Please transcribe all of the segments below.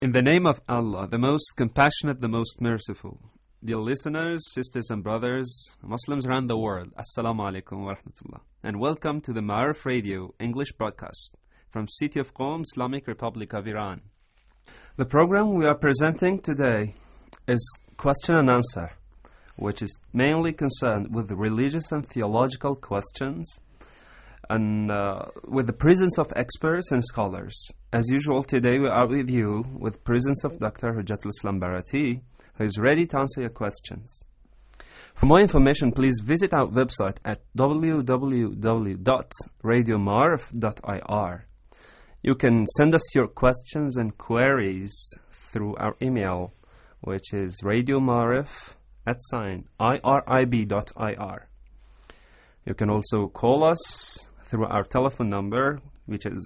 In the name of Allah, the most compassionate, the most merciful. Dear listeners, sisters and brothers, Muslims around the world, Assalamu alaikum wa rahmatullah. And welcome to the Ma'arif Radio English broadcast from City of Qom, Islamic Republic of Iran. The program we are presenting today is Question and Answer, which is mainly concerned with the religious and theological questions and with the presence of experts and scholars. As usual, today we are with you with presence of Dr. Hujjatul Islam Barati, who is ready to answer your questions. For more information, please visit our website at www.radiomarif.ir. You can send us your questions and queries through our email, which is radiomarif@irib.ir. You can also call us through our telephone number, which is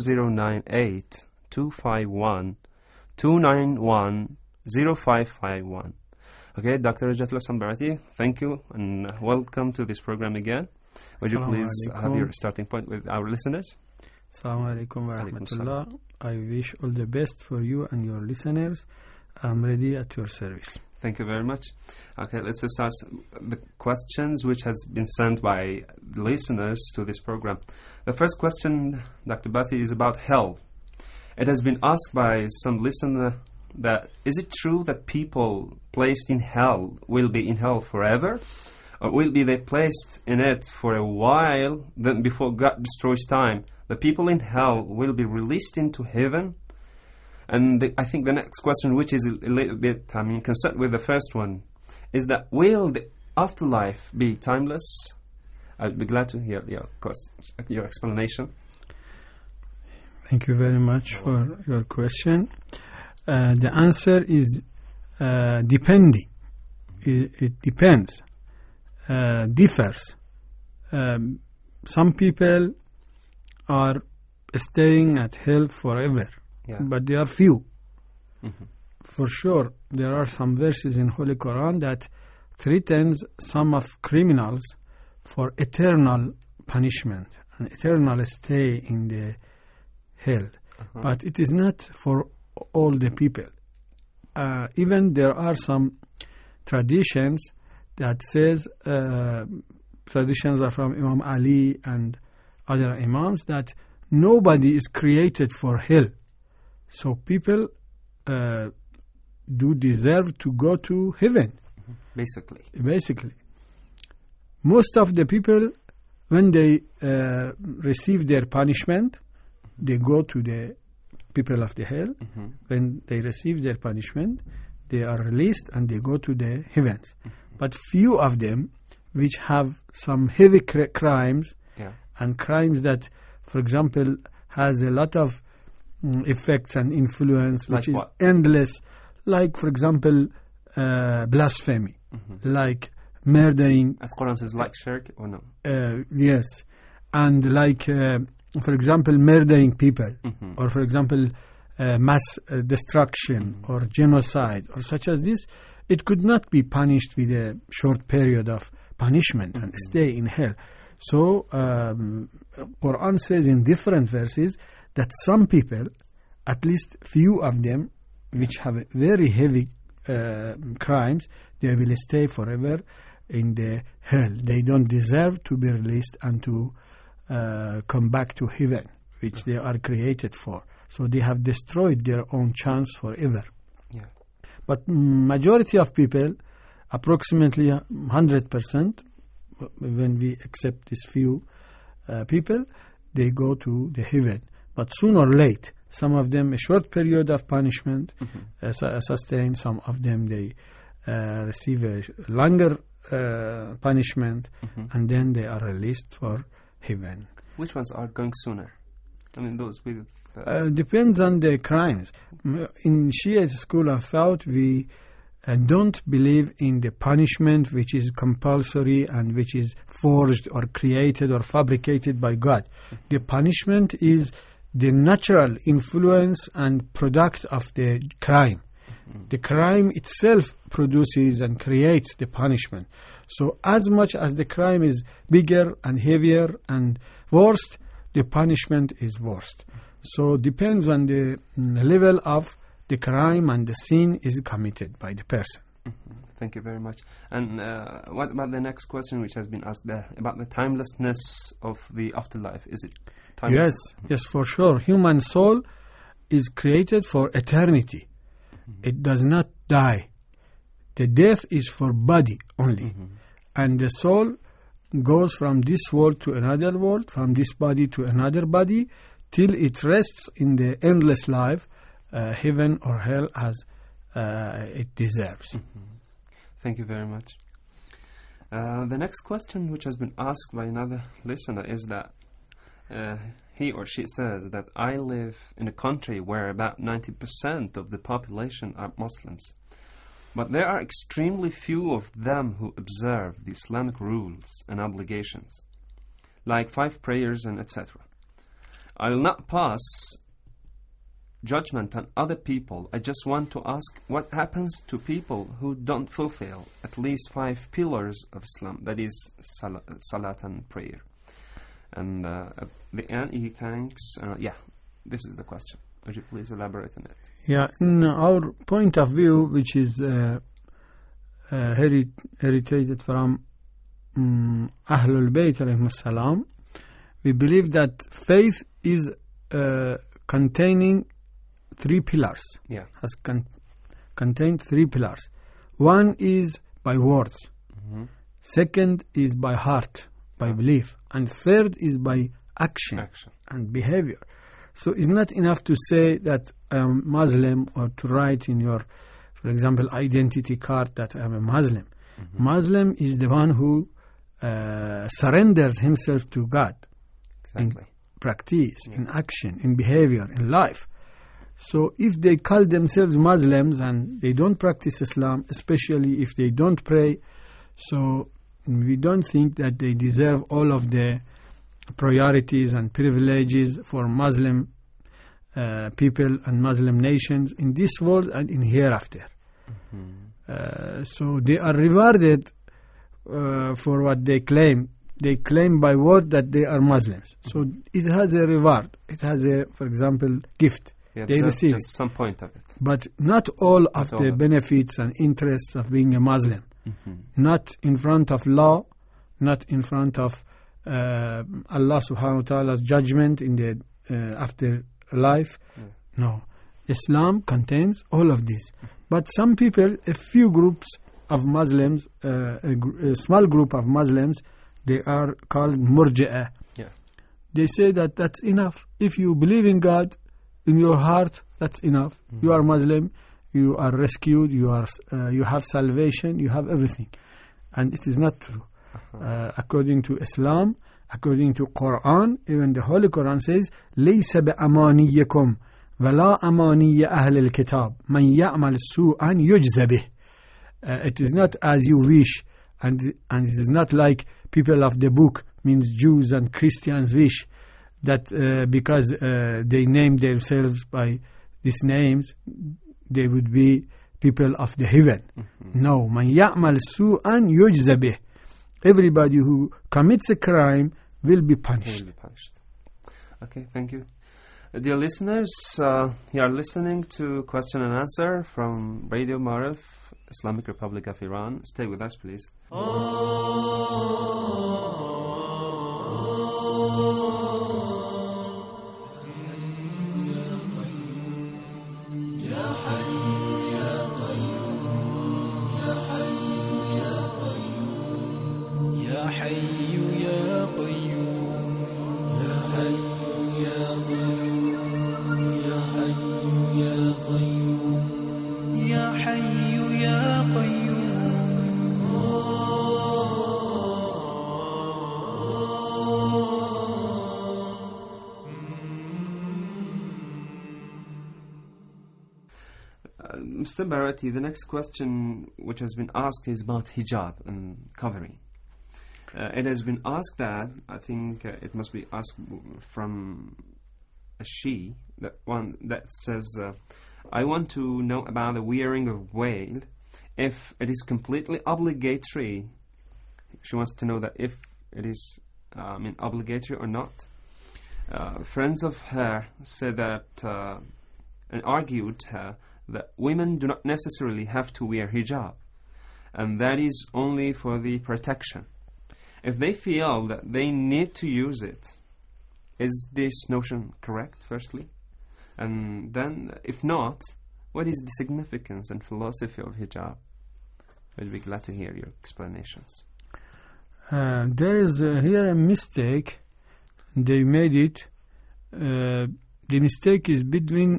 0098-251-291-0551. Okay, Dr. Hujjatul Islam Barati, thank you and welcome to this program again. Would you please have your starting point with our listeners? Assalamu alaikum wa rahmatullah. I wish all the best for you and your listeners. I'm ready at your service. Thank you very much. Okay, let's start the questions which has been sent by listeners to this program. The first question, Dr. Barati, is about hell. It has been asked by some listener that is it true that people placed in hell will be in hell forever? Or will be they placed in it for a while, then before God destroys time, the people in hell will be released into heaven? And I think the next question, which is a little bit concerned with the first one, is that will the afterlife be timeless? I'd be glad to hear your explanation. Thank you very much for your question. The answer is depending. It depends. Differs. Some people are staying at hell forever. Yeah. But there are few. Mm-hmm. For sure, there are some verses in Holy Quran that threatens some of criminals for eternal punishment, an eternal stay in the hell. Uh-huh. But it is not for all the people. Even there are some traditions that says, traditions are from Imam Ali and other imams, that nobody is created for hell. So people do deserve to go to heaven. Basically. Most of the people, when they receive their punishment, they go to the people of the hell. Mm-hmm. When they receive their punishment, they are released and they go to the heavens. Mm-hmm. But few of them, which have some heavy crimes, and crimes that, for example, has a lot of effects and influence, which is endless, like, for example, blasphemy, like murdering. As Quran says, like shirk or no? Yes. And like, for example, murdering people, or for example, mass destruction or genocide, or such as this, it could not be punished with a short period of punishment and stay in hell. So, Quran says in different verses that some people, at least few of them, which have very heavy crimes, they will stay forever in the hell. They don't deserve to be released and to come back to heaven, which they are created for. So they have destroyed their own chance forever. Yeah. But majority of people, approximately 100%, when we accept these few people, they go to the heaven. But soon or late, some of them a short period of punishment sustain. Some of them they receive a longer punishment, and then they are released for heaven. Which ones are going sooner? I mean, those with... Depends on the crimes. In Shia school of thought, we don't believe in the punishment which is compulsory and which is forged or created or fabricated by God. The punishment is the natural influence and product of the crime. The crime itself produces and creates the punishment. So as much as the crime is bigger and heavier and worse, the punishment is worse. So depends on the level of the crime and the sin is committed by the person. Thank you very much. And what about the next question which has been asked there, about the timelessness of the afterlife? Is it timeless? Yes, for sure. Human soul is created for eternity. It does not die. The death is for body only. And the soul goes from this world to another world, from this body to another body, till it rests in the endless life, heaven or hell, as it deserves. Thank you very much. The next question, which has been asked by another listener, is that he or she says that I live in a country where about 90% of the population are Muslims, but there are extremely few of them who observe the Islamic rules and obligations, like 5 prayers and etc. I will not pass judgment on other people. I just want to ask what happens to people who don't fulfill at least 5 pillars of Islam, that is salat and prayer. And at the end he thanks. This is the question. Would you please elaborate on it? Yeah, in our point of view, which is heritated from Ahlul Bayt alayhim salam, we believe that faith is containing 3 pillars. Has contained 3 pillars. One is by words. Second is by heart, by belief. And third is by action and behavior. So it's not enough to say that I'm Muslim, or to write in your, for example, identity card that I'm a Muslim. Muslim is the one who surrenders himself to God. Exactly. In practice, in action, in behavior, in life. So if they call themselves Muslims and they don't practice Islam, especially if they don't pray, so we don't think that they deserve all of the priorities and privileges for Muslim people and Muslim nations in this world and in hereafter. So they are rewarded for what they claim. They claim by word that they are Muslims. So it has a reward. It has a, for example, gift. They receive just some point of it. But not all of the benefits and interests of being a Muslim. Not in front of law, not in front of Allah subhanahu wa ta'ala's judgment in the after life. No. Islam contains all of this. But some people, a few groups of Muslims, a small group of Muslims, they are called Murji'ah. They say that that's enough. If you believe in God in your heart, that's enough. You are Muslim, you are rescued, you have salvation, you have everything. And it is not true. According to Islam, according to Quran, even the Holy Quran says, لَيْسَ بِأَمَانِيَّكُمْ وَلَا أَمَانِيَّ أَهْلِ الْكِتَابِ مَنْ يَعْمَلْ سُوءًا يُجْزَ بِهِ. It is not as you wish, and it is not like people of the book, means Jews and Christians wish, that because they name themselves by these names, they would be people of the heaven. No, مَنْ يَعْمَلْ سُوءًا يُجْزَ بِهِ. Everybody who commits a crime will be punished. Okay, thank you. Dear listeners, you are listening to Question and Answer from Radio Marif, Islamic Republic of Iran. Stay with us, please. Mr. Bharati, the next question which has been asked is about hijab and covering. It has been asked that, I think it must be asked from a she, that one that says, I want to know about the wearing of veil, if it is completely obligatory. She wants to know that if it is obligatory or not. Friends of her said that and argued her that women do not necessarily have to wear hijab, and that is only for the protection. If they feel that they need to use it, is this notion correct, firstly? And then, if not, what is the significance and philosophy of hijab? I'd be glad to hear your explanations. There is here a mistake. They made it. The mistake is between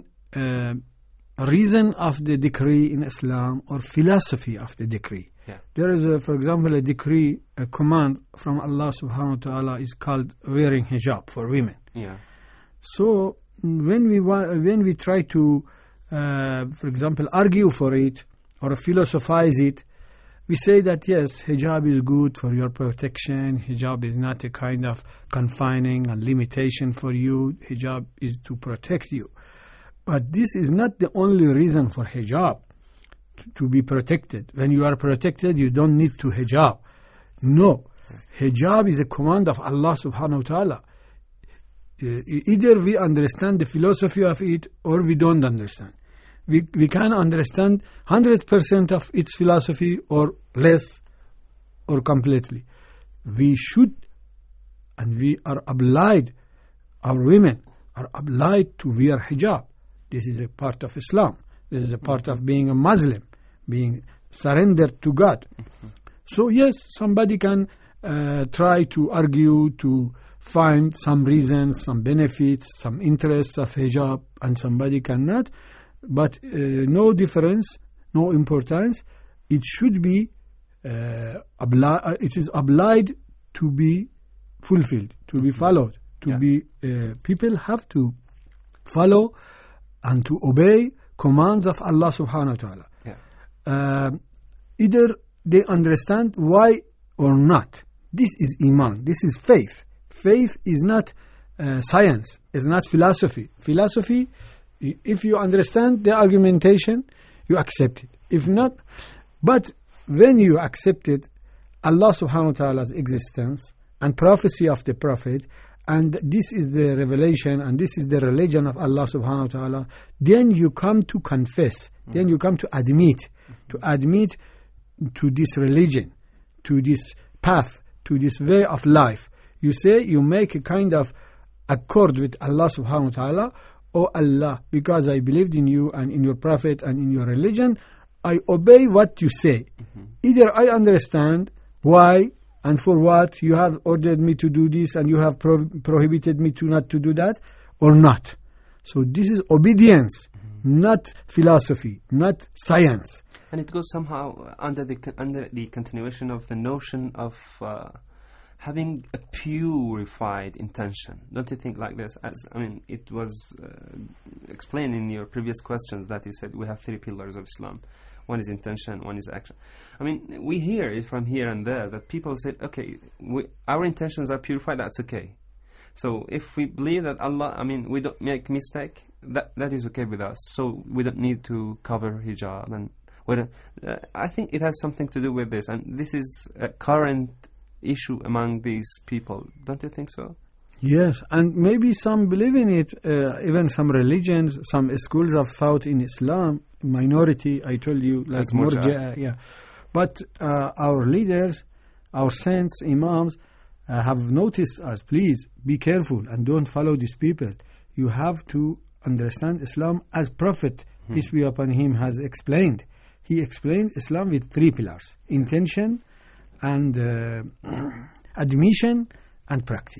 reason of the decree in Islam or philosophy of the decree. Yeah. There is, for example, a decree, a command from Allah subhanahu wa ta'ala is called wearing hijab for women. Yeah. So when we try to, for example, argue for it or philosophize it, we say that yes, hijab is good for your protection. Hijab is not a kind of confining and limitation for you. Hijab is to protect you. But this is not the only reason for hijab, to be protected. When you are protected, you don't need to hijab. No. Hijab is a command of Allah subhanahu wa ta'ala. Either we understand the philosophy of it or we don't understand. We can understand 100% of its philosophy or less or completely. We should and we are obliged, our women are obliged to wear hijab. This is a part of Islam. This is a part of being a Muslim, being surrendered to God. So yes, somebody can try to argue, to find some reasons, some benefits, some interests of hijab, and somebody cannot. But no difference, no importance. It should be, it is obliged to be fulfilled, to be followed, to be, people have to follow and to obey commands of Allah subhanahu wa ta'ala. Yeah. Either they understand why or not. This is iman, this is faith. Faith is not science, is not philosophy. Philosophy, if you understand the argumentation, you accept it. If not, but when you accept it, Allah subhanahu wa ta'ala's existence and prophecy of the Prophet, and this is the revelation and this is the religion of Allah subhanahu wa ta'ala, then you come to confess, then you come to admit to this religion, to this path, to this way of life. You say, you make a kind of accord with Allah subhanahu wa ta'ala. Oh Allah, because I believed in you and in your Prophet and in your religion, I obey what you say. Either I understand why and for what you have ordered me to do this and you have prohibited me to not to do that, or not. So this is obedience, not philosophy, not science. And it goes somehow under the continuation of the notion of having a purified intention. Don't you think like this? It was explained in your previous questions that you said we have 3 pillars of Islam. One is intention, one is action. We hear it from here and there that people say, okay, our intentions are purified, that's okay. So if we believe that Allah, we don't make mistake, that is okay with us. So we don't need to cover hijab. And I think it has something to do with this. And this is a current issue among these people. Don't you think so? Yes, and maybe some believe in it, even some religions, some schools of thought in Islam, minority, I told you, like Murji'ah, yeah. But our leaders, our saints, imams, have noticed us. Please be careful and don't follow these people. You have to understand Islam as Prophet, peace be upon him, has explained. He explained Islam with 3 pillars: intention and admission and practice.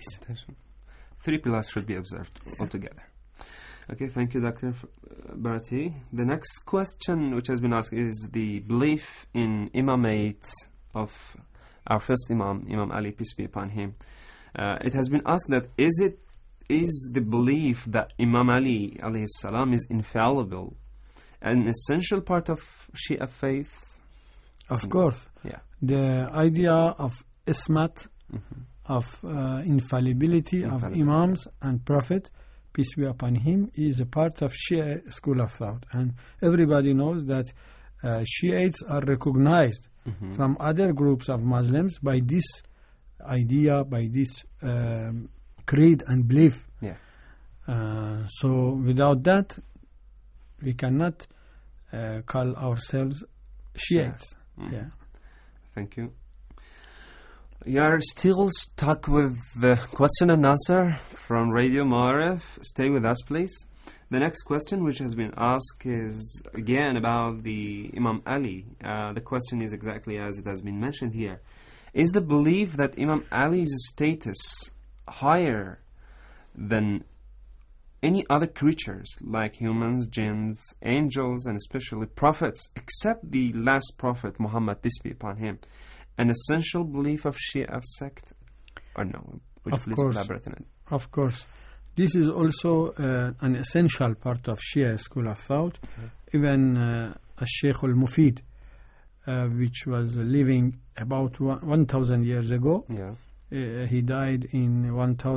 3 pillars should be observed altogether. Okay, thank you, Dr. Bharati. The next question which has been asked is the belief in imamate of our first Imam, Imam Ali, peace be upon him. It has been asked that is the belief that Imam Ali alayhi salam is infallible an essential part of Shia faith? Of course. Yeah. The idea of ismat, of infallibility of Imams and Prophet, peace be upon him, is a part of Shia school of thought. And everybody knows that Shiites are recognized from other groups of Muslims by this idea, by this creed and belief. Yeah. So without that, we cannot call ourselves Shiites. Yeah. Thank you. You are still stuck with the question and answer from Radio Ma'arif. Stay with us, please. The next question which has been asked is again about the Imam Ali. The question is exactly as it has been mentioned here. Is the belief that Imam Ali's status higher than any other creatures like humans, jinns, angels, and especially prophets, except the last prophet, Muhammad, peace be upon him, an essential belief of Shia sect? Or no? Would you please elaborate on it? Of course. This is also an essential part of Shia school of thought. Even Sheikh al-Mufid, which was living about 1,000 years ago, he died in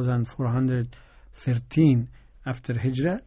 1413 after Hijrah.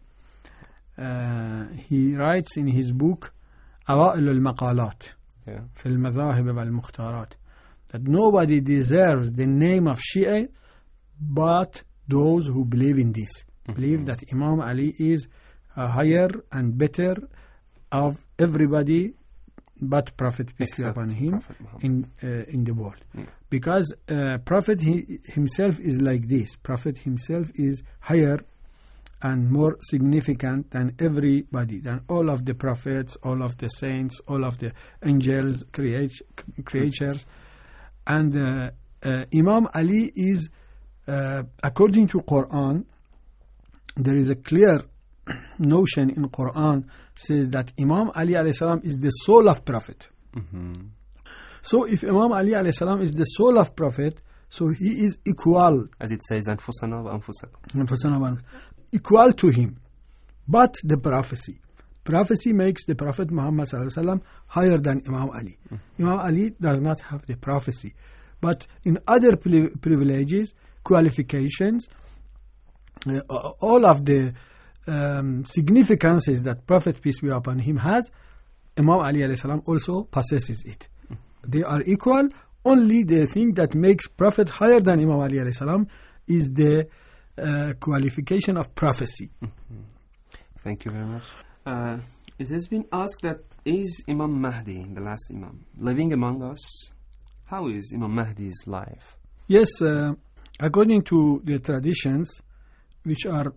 He writes in his book أوائل المقالات في المذاهب والمختارات that nobody deserves the name of Shia but those who believe in this, believe that Imam Ali is higher and better of everybody but Prophet, peace be upon him, in the world. Because Prophet himself is like this. Prophet himself is higher and more significant than everybody, than all of the prophets, all of the saints, all of the angels, creatures. And Imam Ali is, according to Quran, there is a clear notion in Quran says that Imam Ali alayhi salam is the soul of Prophet. So if Imam Ali alayhi salam is the soul of Prophet, so he is equal, as it says, أنفسنا وأنفسكم, equal to him. But the prophecy makes the Prophet Muhammad sallallahu alaihi wasallam higher than Imam Ali. Imam Ali does not have the prophecy, but in other privileges, qualifications, all of the significances that Prophet, peace be upon him, has, Imam Ali alayhi salam also possesses it. They are equal. Only the thing that makes Prophet higher than Imam Ali alayhi salam is the qualification of prophecy. Thank you very much. It has been asked that is Imam Mahdi, the last Imam, living among us? How is Imam Mahdi's life? Yes, according to the traditions, which are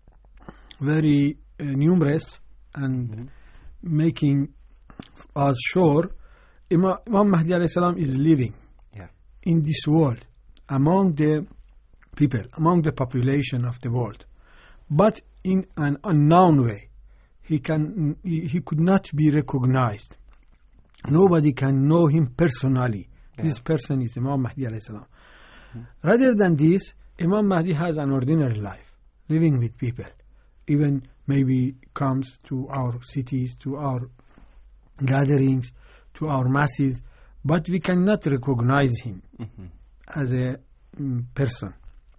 very numerous and making us sure, Imam Mahdi alayhi salam is living in this world among the people, among the population of the world, but in an unknown way. He could not be recognized. Nobody can know him personally. This person is Imam Mahdi alayhi salam. Rather than this, Imam Mahdi has an ordinary life, living with people. Even maybe comes to our cities, to our gatherings, to our masses, but we cannot recognize him as a person.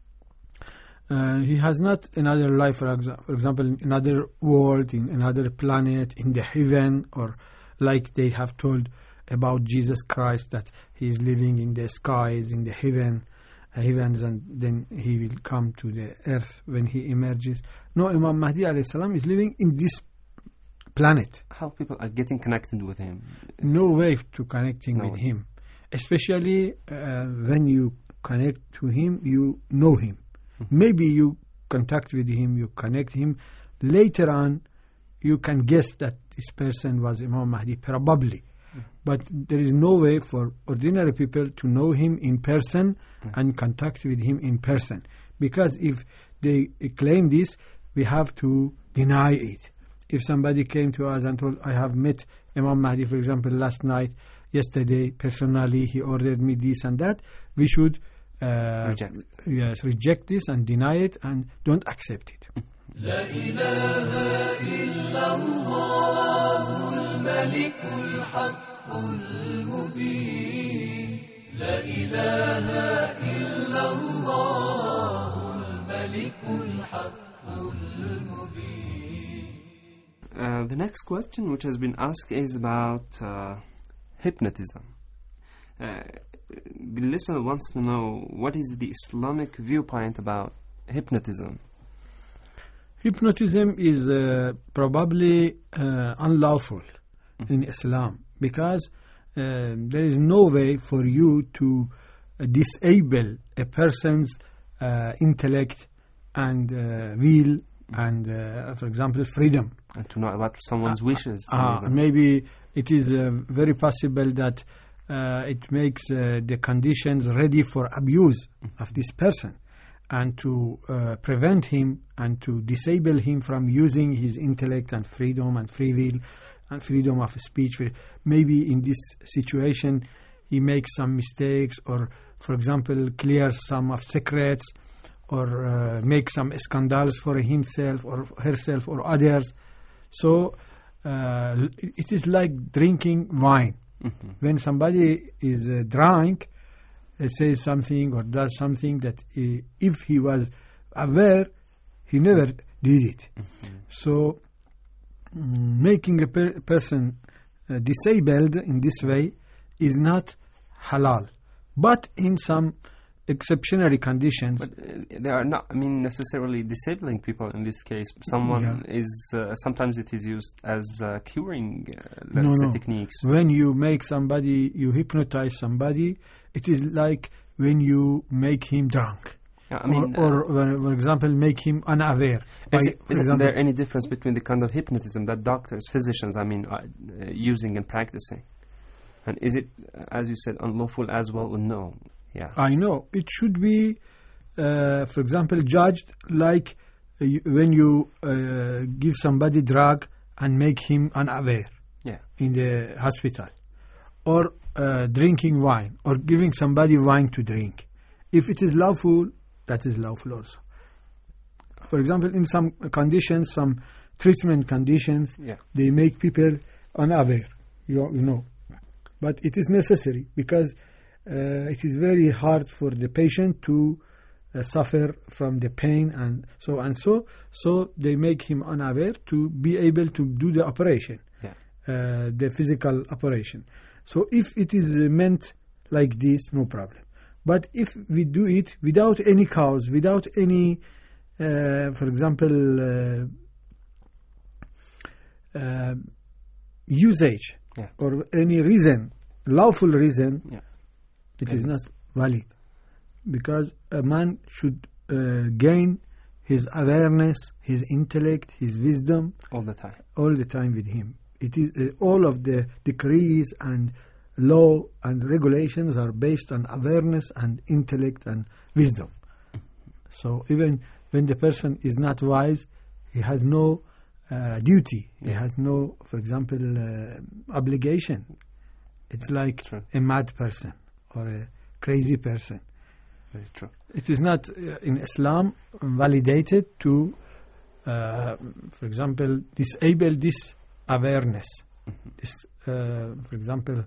He has not another life, for example, in another world, in another planet, in the heaven, or like they have told about Jesus Christ, that he is living in the skies, in the heavens, and then he will come to the earth when he emerges. No, Imam Mahdi alayhi salam is living in this planet. How people are getting connected with him? No way to connecting with him. Especially when you connect to him, you know him. Maybe you contact with him, you connect him. Later on, you can guess that this person was Imam Mahdi, probably. But there is no way for ordinary people to know him in person and contact with him in person. Because if they claim this, we have to deny it. If somebody came to us and told, I have met Imam Mahdi, for example, last night, yesterday, personally, he ordered me this and that, we should reject this and deny it and don't accept it. لا إله إلا الله الملك الحق المبين لا إله إلا الله الملك الحق المبين. The next question which has been asked is about hypnotism. The listener wants to know what is the Islamic viewpoint about hypnotism. Hypnotism is probably unlawful in Islam, because there is no way for you to disable a person's intellect and will and, for example, freedom. And to know about someone's wishes. Maybe it is very possible that it makes the conditions ready for abuse of this person, and to prevent him and to disable him from using his intellect and freedom and free will and freedom of speech. Maybe in this situation he makes some mistakes, or, for example, clears some of secrets, or make some scandals for himself or herself or others. So it is like drinking wine. When somebody is drunk, says something or does something that if he was aware, he never did it. So making a person disabled in this way is not halal. But in some exceptionary conditions. But they are not, necessarily disabling people in this case. Someone is, sometimes it is used as curing techniques. When you make somebody, you hypnotize somebody, it is like when you make him drunk. Or for example, make him unaware. Isn't there any difference between the kind of hypnotism that doctors, physicians, are using and practicing? And is it, as you said, unlawful as well, or no? Yeah. I know. It should be, for example, judged like when you give somebody drug and make him unaware in the hospital, or drinking wine, or giving somebody wine to drink. If it is lawful, that is lawful also. For example, in some conditions, some treatment conditions, they make people unaware, you know. But it is necessary, because it is very hard for the patient to suffer from the pain and so and so. So they make him unaware to be able to do the operation, the physical operation. So if it is meant like this, no problem. But if we do it without any cause, without any, for example, usage or any reason, lawful reason, it is not valid, because a man should gain his awareness, his intellect, his wisdom all the time with him. It is all of the decrees and law and regulations are based on awareness and intellect and wisdom. So even when the person is not wise, he has no duty. He has no, for example, obligation. It's like a mad person or a crazy person. Very true. It is not in Islam validated to, for example, disable this awareness, this, for example,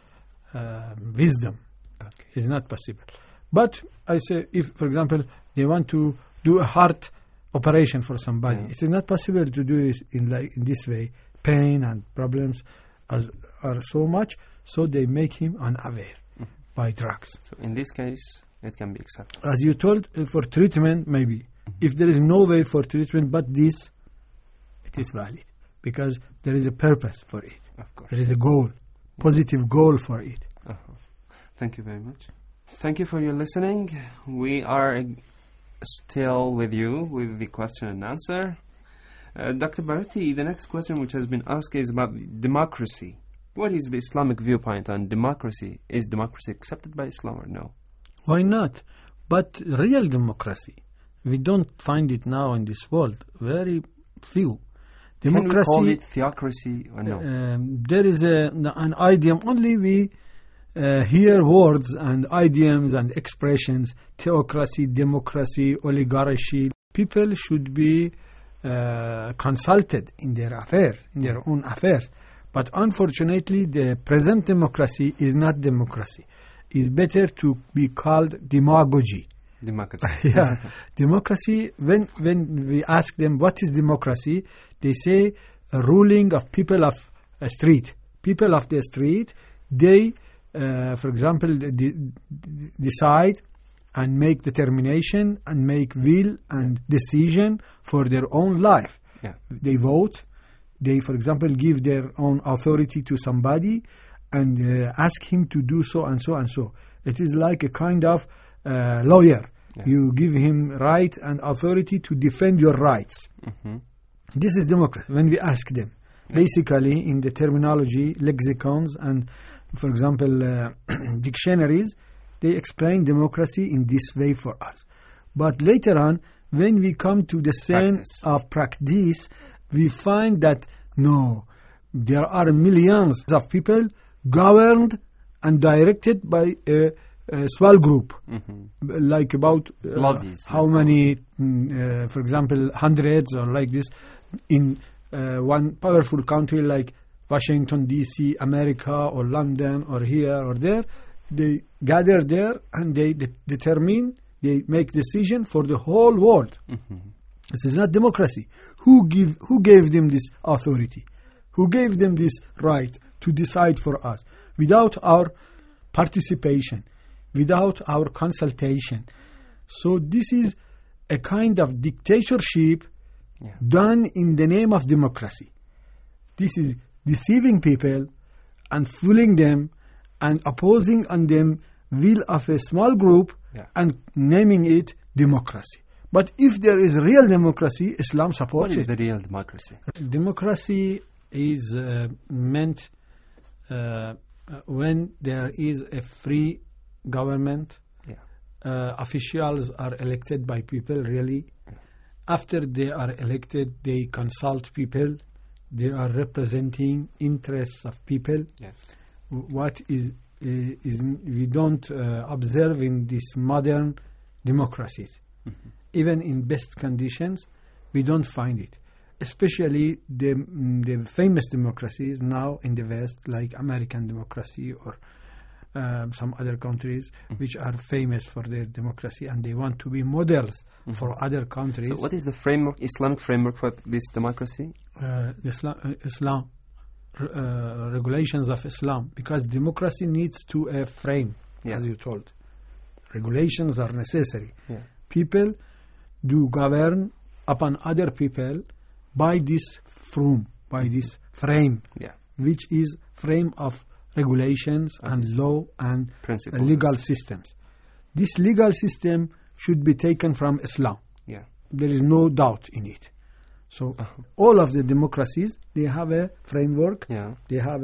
wisdom. Is not possible. But I say, if, for example, they want to do a heart operation for somebody, it is not possible to do it in this way. Pain and problems are so much, so they make him unaware by drugs. So in this case, it can be accepted. As you told, for treatment, maybe. If there is no way for treatment but this, it is valid, because there is a purpose for it. Of course. There is a goal, positive goal for it. Thank you very much. Thank you for your listening. We are still with you with the question and answer. Dr. Bharati, the next question which has been asked is about democracy. What is the Islamic viewpoint on democracy? Is democracy accepted by Islam or no? Why not? But real democracy, we don't find it now in this world. Very few. Democracy, can we call it theocracy or no? There is an idiom. Only we hear words and idioms and expressions. Theocracy, democracy, oligarchy. People should be consulted in their affairs, in their own affairs. But unfortunately, the present democracy is not democracy. It's better to be called demagogy. Democracy. Democracy, when we ask them what is democracy, they say a ruling of people of a street. People of the street, they, for example, decide and make determination and make will and decision for their own life. They vote, They, for example, give their own authority to somebody and ask him to do so and so and so. It is like a kind of lawyer. Yeah. You give him right and authority to defend your rights. Mm-hmm. This is democracy. When we ask them, basically in the terminology, lexicons, and for example, dictionaries, they explain democracy in this way for us. But later on, when we come to the scene of practice, we find that no, there are millions of people governed and directed by a small group, like about how many, for example, hundreds or like this, in one powerful country like Washington, D.C., America, or London, or here or there. They gather there and they determine, they make decision for the whole world. This is not democracy. Who gave them this authority? Who gave them this right to decide for us without our participation, without our consultation? So this is a kind of dictatorship done in the name of democracy. This is deceiving people and fooling them and opposing on them will of a small group and naming it democracy. But if there is real democracy, Islam supports it. What is the real democracy? Democracy is meant when there is a free government. Officials are elected by people, really. After they are elected, they consult people. They are representing interests of people. What is we don't observe in these modern democracies. Even in best conditions, we don't find it. Especially the famous democracies now in the West, like American democracy or some other countries which are famous for their democracy, and they want to be models for other countries. So what is the framework, Islamic framework for this democracy? Islam. Regulations of Islam, because democracy needs to a frame, as you told. Regulations are necessary. People do govern upon other people by this frame, which is frame of regulations and law and legal systems. This legal system should be taken from Islam. There is no doubt in it. So all of the democracies, they have a framework, they have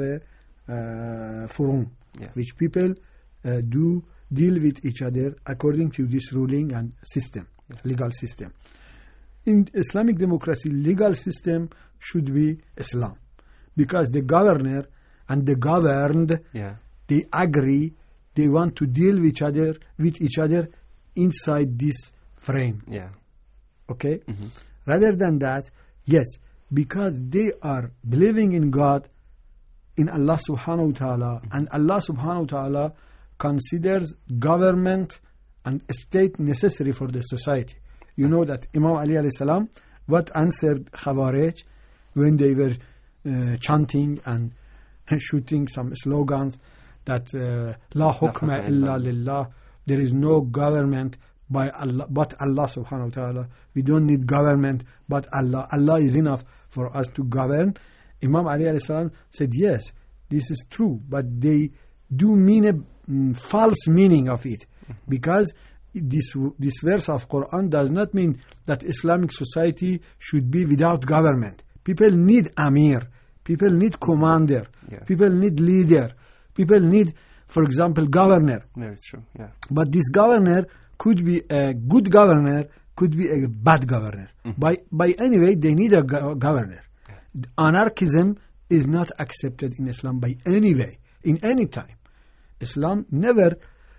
a forum, which people do deal with each other according to this ruling and system, legal system. In Islamic democracy, legal system should be Islam, because the governor and the governed, they agree, they want to deal with each other inside this frame. Okay? Rather than that, yes, because they are believing in God, in Allah subhanahu wa ta'ala, and Allah subhanahu wa ta'ala considers government and state necessary for the society. You know that Imam Ali alayhi salam, what answered Khawarij when they were chanting and shooting some slogans that La hukma illa lillah, there is no government by Allah, but Allah subhanahu wa ta'ala. We don't need government but Allah. Allah is enough for us to govern. Imam Ali alayhi salam said, yes, this is true, but they do mean a false meaning of it, because this verse of Quran does not mean that Islamic society should be without government. People need Amir, people need commander, people need leader, people need, for example, governor. Very true, But this governor could be a good governor, could be a bad governor. By anyway, they need a governor. Anarchism is not accepted in Islam by any way, in any time. Islam never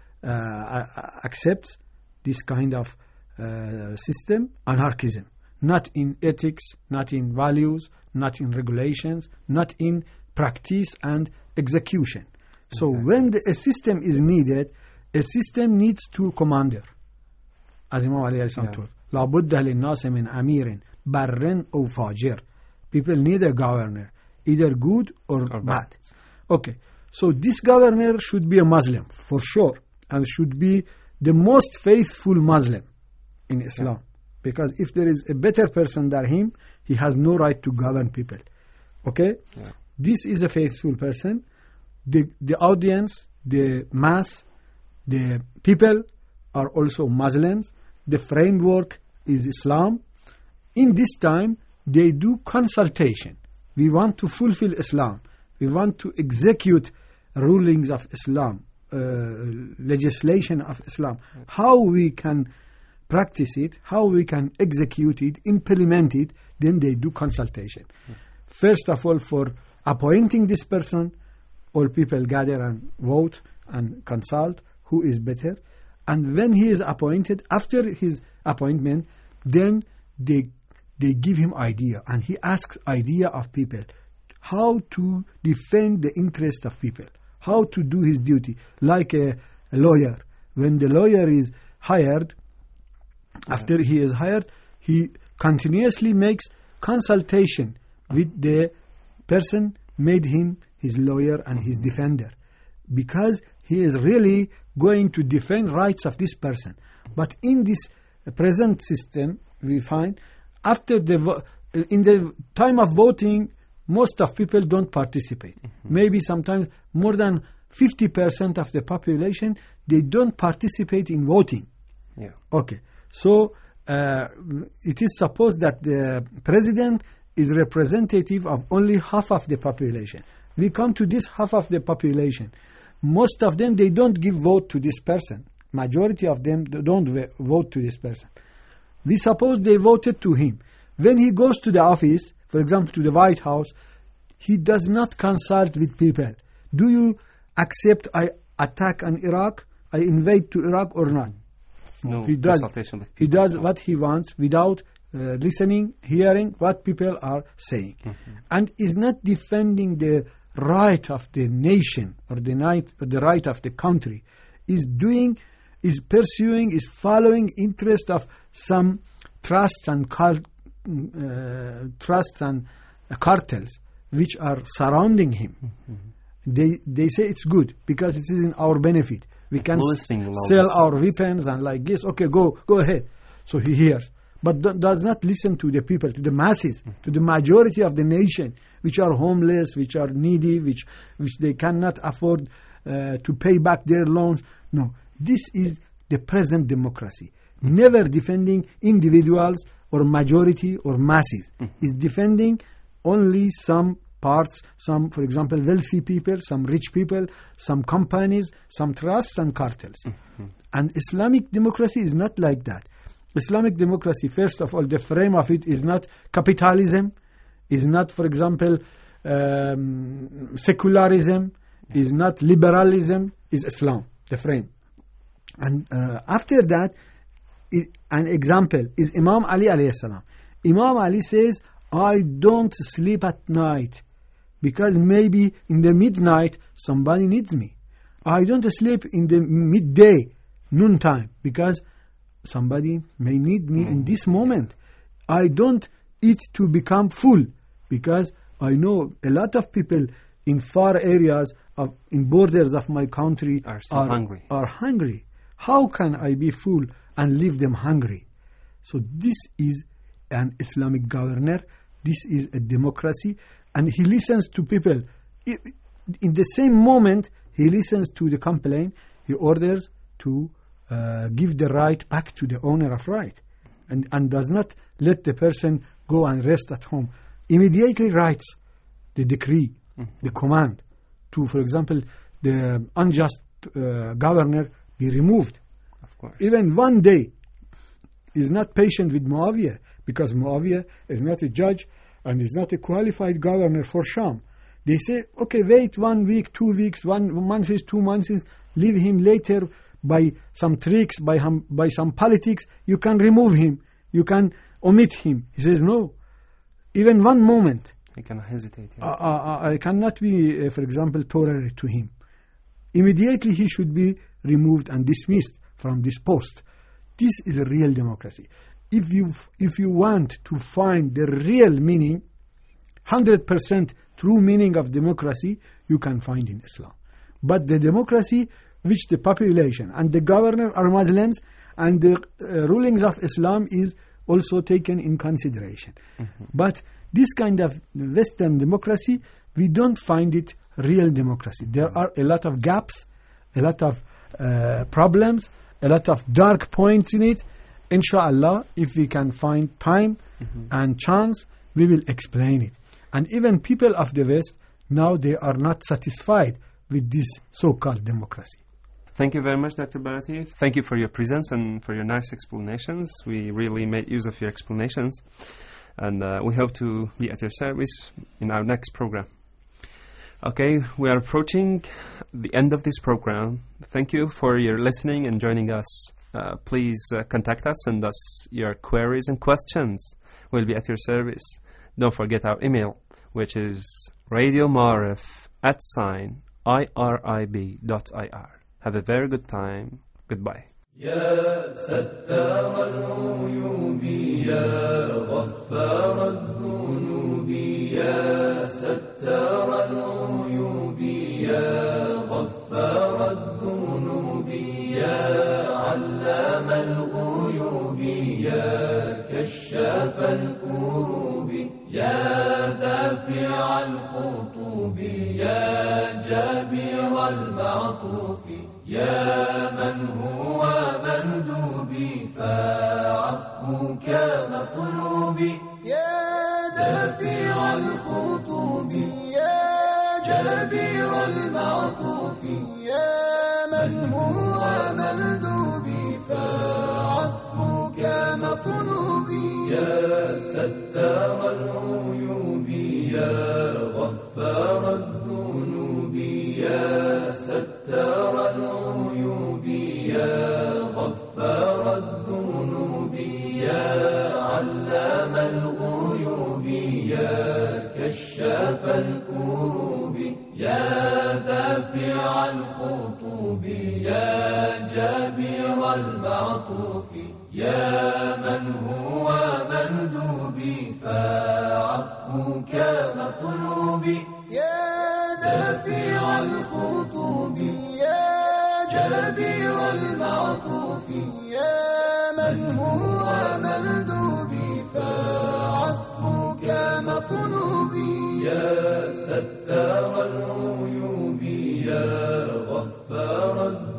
accepts this kind of system, anarchism. Not in ethics, not in values, not in regulations, not in practice and execution. So when a system is needed, a system needs two commander. As Imam Ali told, La budda linnasi min amirin barrin aw fajir. People need a governor, either good or bad. Okay, so this governor should be a Muslim, for sure, and should be the most faithful Muslim in Islam. Because if there is a better person than him, he has no right to govern people. Okay? Yeah. This is a faithful person. The audience, the mass, the people are also Muslims. The framework is Islam. In this time, they do consultation. We want to fulfill Islam. We want to execute rulings of Islam, legislation of Islam. How we can practice it, how we can execute it, implement it, then they do consultation. First of all, for appointing this person, all people gather and vote and consult who is better. And when he is appointed, after his appointment, then they give him idea, and he asks idea of people, how to defend the interest of people, how to do his duty, like a lawyer. When the lawyer is hired, after he is hired, he continuously makes consultation with the person made him his lawyer and his defender, because he is really going to defend rights of this person. But in this present system, we find after in the time of voting, most of people don't participate. Maybe sometimes more than 50% of the population, they don't participate in voting. Yeah. Okay. So it is supposed that the president is representative of only half of the population. We come to this half of the population. Most of them, they don't give vote to this person. Majority of them don't vote to this person. We suppose they voted to him. When he goes to the office, for example, to the White House, he does not consult with people. Do you accept I attack on Iraq, I invade to Iraq or not? No He does. consultation with He people. does what he wants without listening, hearing what people are saying. And is not defending the right of the nation or the right of the country. Is pursuing, is following interest of some trusts and cartels which are surrounding him. They say it's good because it is in our benefit. We can sell our weapons and like this. Okay, go ahead. So he hears, but does not listen to the people, to the masses, to the majority of the nation, which are homeless, which are needy, which they cannot afford to pay back their loans. No, this is the present democracy. Never defending individuals or majority or masses. Is defending only some parts, some, for example, wealthy people, some rich people, some companies, some trusts and cartels. And Islamic democracy is not like that. Islamic democracy, first of all, the frame of it is not capitalism, is not, for example, secularism, is not liberalism, is Islam, the frame. And after that, an example is Imam Ali alayhi salam. Imam Ali says, I don't sleep at night because maybe in the midnight somebody needs me. I don't sleep in the midday, noontime, because somebody may need me in this moment. I don't eat to become full because I know a lot of people in far areas, in borders of my country are hungry. How can I be full and leave them hungry? So this is an Islamic governor. This is a democracy. And he listens to people. In the same moment, he listens to the complaint. He orders to give the right back to the owner of right. And does not let the person go and rest at home. Immediately writes the decree, the command to, for example, the unjust governor be removed. Of course. Even one day is not patient with Muawiyah, because Muawiyah is not a judge and is not a qualified governor for Sham. They say, okay, wait 1 week, 2 weeks, 1 month, 2 months, leave him later by some tricks, by some politics. You can remove him. You can omit him. He says, no. Even 1 moment. I cannot hesitate. I cannot be, for example, tolerant to him. Immediately he should be removed and dismissed from this post. This is a real democracy. If you want to find the real meaning, 100% true meaning of democracy, you can find in Islam. But the democracy which the population and the governor are Muslims and the rulings of Islam is also taken in consideration. But this kind of Western democracy, we don't find it real democracy. There are a lot of gaps, a lot of problems, a lot of dark points in it. Inshallah, if we can find time and chance, we will explain it. And even people of the West, now they are not satisfied with this so-called democracy. Thank you very much, Dr. Bharati. Thank you for your presence and for your nice explanations. We really made use of your explanations. And we hope to be at your service in our next program. Okay, we are approaching the end of this program. Thank you for your listening and joining us. Please contact us, send us your queries and questions. We'll be at your service. Don't forget our email, which is radiomarif@irib.ir. Have a very good time. Goodbye. يا ستار العيوب يا غفار الذنوب يا ستار العيوب يا غفار الذنوب يا علام الغيوب يا كشاف الكروب يا دافع الخطوب يا جابر المعطوف يا من هو مندوبي فعفوك مطلوبي يا دافع الخطوب يا جابر المعطوف يا من هو مندوبي فعفوك مطلوبي يا ستار العيوب يا غفار الذنوب يا ستار العيوب يا غفار الذنوب يا علام الغيوب يا كشاف الكروب يا دافع الخطوب يا جابر المعطوف يا من هو مندوبي فعفوك مطلوبي يا دافع الخطوب يا جابر المعطوف يا من هو مندوبي فعفوك مطلوبي يا ستار العيوب يا غفار